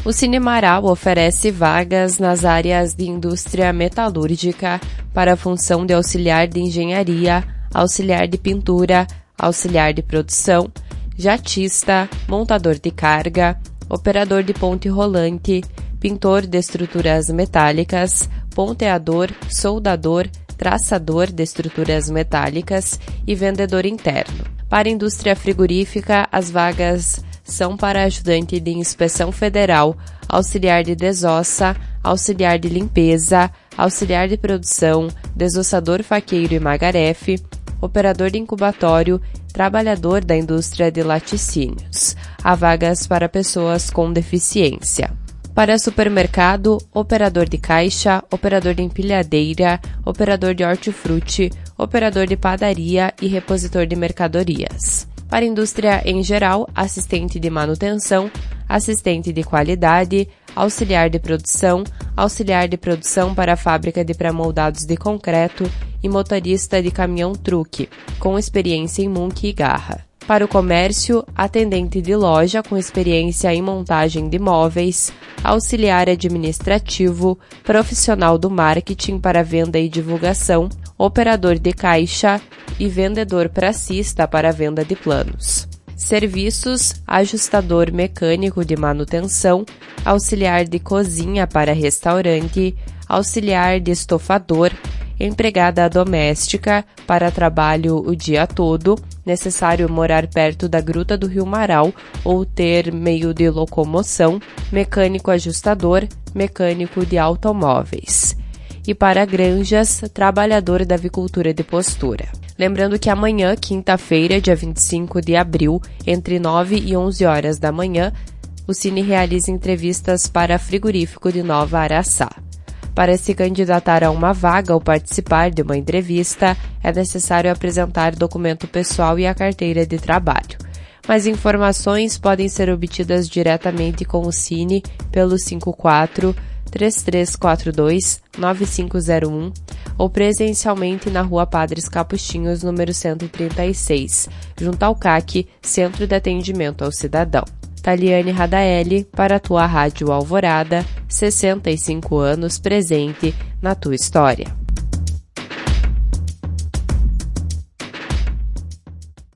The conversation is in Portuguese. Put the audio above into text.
O Cine Marau oferece vagas nas áreas de indústria metalúrgica para a função de auxiliar de engenharia, auxiliar de pintura, auxiliar de produção, jatista, montador de carga, operador de ponte rolante, pintor de estruturas metálicas, ponteador, soldador, traçador de estruturas metálicas e vendedor interno. Para a indústria frigorífica, as vagas são para ajudante de inspeção federal, auxiliar de desossa, auxiliar de limpeza, auxiliar de produção, desossador faqueiro e magarefe, operador de incubatório, trabalhador da indústria de laticínios. Há vagas para pessoas com deficiência. Para supermercado, operador de caixa, operador de empilhadeira, operador de hortifruti, operador de padaria e repositor de mercadorias. Para indústria em geral, assistente de manutenção, assistente de qualidade, auxiliar de produção para a fábrica de pré-moldados de concreto e motorista de caminhão-truque, com experiência em munque e garra. Para o comércio, atendente de loja com experiência em montagem de móveis, auxiliar administrativo, profissional do marketing para venda e divulgação, operador de caixa e vendedor pracista para venda de planos. Serviços, ajustador mecânico de manutenção, auxiliar de cozinha para restaurante, auxiliar de estofador, empregada doméstica para trabalho o dia todo, necessário morar perto da Gruta do Rio Marau ou ter meio de locomoção, mecânico ajustador, mecânico de automóveis. E para granjas, trabalhador da avicultura de postura. Lembrando que amanhã, quinta-feira, dia 25 de abril, entre 9 e 11 horas da manhã, o Cine realiza entrevistas para frigorífico de Nova Araçá. Para se candidatar a uma vaga ou participar de uma entrevista, é necessário apresentar documento pessoal e a carteira de trabalho. Mais informações podem ser obtidas diretamente com o Cine pelo 54-3342-9501 ou presencialmente na Rua Padres Capuchinhos, número 136, junto ao CAC, Centro de Atendimento ao Cidadão. Taliane Radaeli, para a tua Rádio Alvorada, 65 anos presente na tua história.